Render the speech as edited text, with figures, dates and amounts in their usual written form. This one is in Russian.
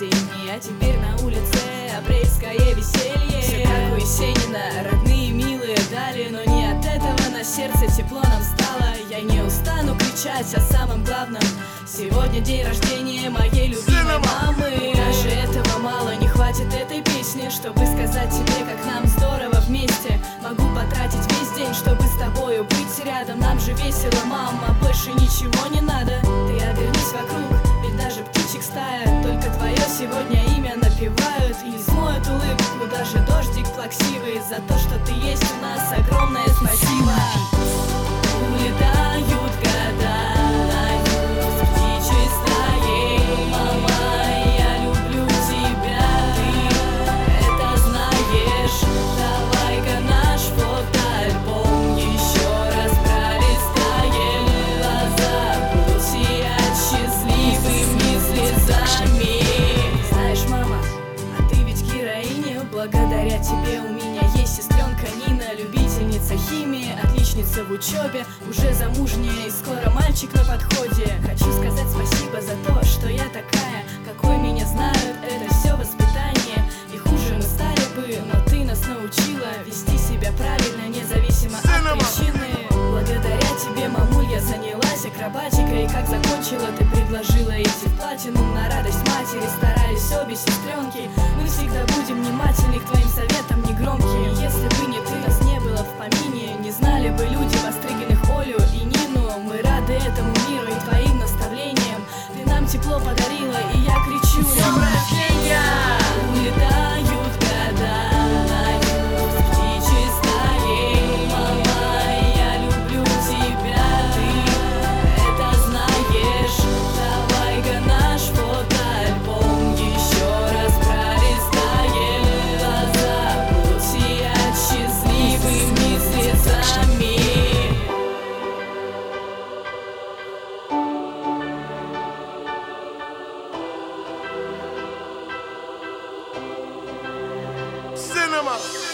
осенний, а теперь на улице апрельское веселье. Все как у Есенина, родные, милые дали, но не от этого на сердце тепло нам стало. Я не устану кричать о самом главном. Сегодня день рождения моей любимой мамы. Даже этого мало, не хватит этой песни, чтобы сказать тебе, как нам здорово вместе. Могу потратить весь день, чтобы с тобою быть рядом. Нам же весело, мама, больше ничего не надо. Ты обернись вокруг, ведь даже птичек стая только твое сегодня имя напевают и смоют улыбку даже дождик плаксивый. За то, что ты есть у нас, огромное спасибо. Улетают года с птичьей стаей. Мама, я люблю тебя, ты это знаешь. Давай-ка наш фотоальбом еще раз пролистаем. Глаза будут сиять счастливыми слезами. Знаешь, мама, а ты ведь героиня. Благодаря тебе у меня есть сестренка Нина, любительница химии, отличница в учебе, уже замужняя и скоро мальчик на подходе. Хочу сказать спасибо за то, что я такая, какой меня знают. Это все воспитание, и хуже мы стали бы, но ты нас научила вести себя правильно, независимо от причины. Благодаря тебе, мамуль, я занялась акробатикой, и как закончила, ты предложила идти в платинум на радость матери. Старались обе сестренки, мы всегда будем внимательны к твоим советам негромким. Если бы не ты, нас не было в помине, не знали бы люди вострыганных Олю и Нину. Мы рады этому миру и твоим наставлениям. Ты нам тепло подарила, и я кричу: с днем рождения! Улетают года с птичьей стаей. Мама, я люблю тебя, ты это знаешь. Давай-ка наш фотоальбом еще раз пролистаем. Глаза будут сиять счастливыми слезами. Cinema.